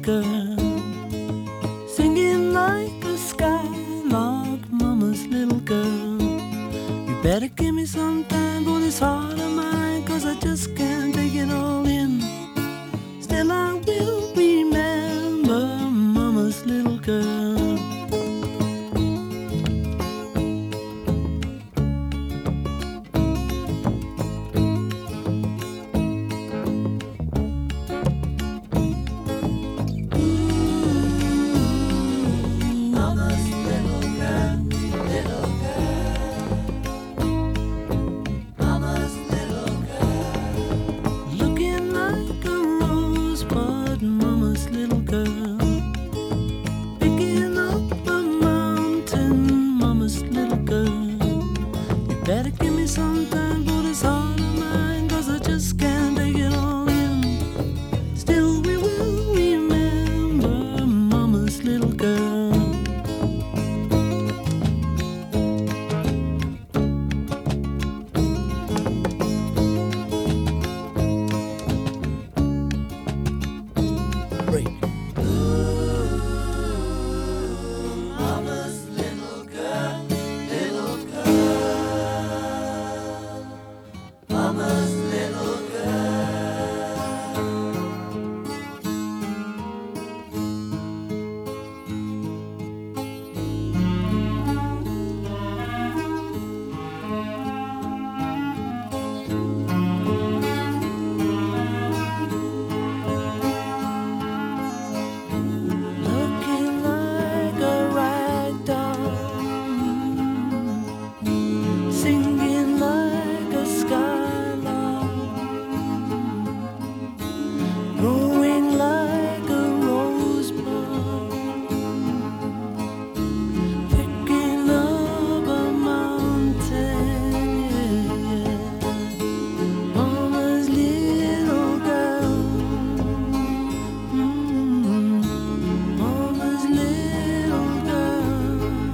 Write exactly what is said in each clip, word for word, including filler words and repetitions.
girl, singing like a skylark, mama's little girl. You better give me some time for this heart of mine, 'cause I just can't take it all in. Still I will remember mama's little girl. Mama's little girl, picking up a mountain, mama's little girl. You better give me some time for this heart of mine, 'cause I just can't take it all in. Still we will remember mama's little girl. Singing like a skylark, growing like a rosebud, picking up a mountain, yeah. Mama's little girl, mm, mama's little girl.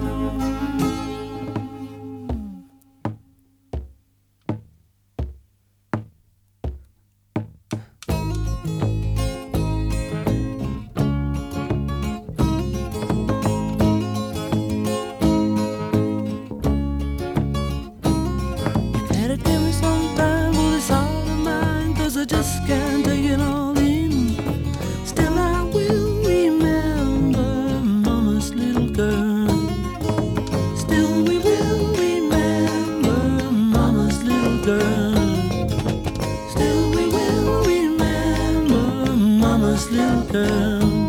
Give me some time for this heart of mine, 'cause I just can't take it all in. Still I will remember mama's little girl. Still we will remember mama's little girl. Still we will remember mama's little girl.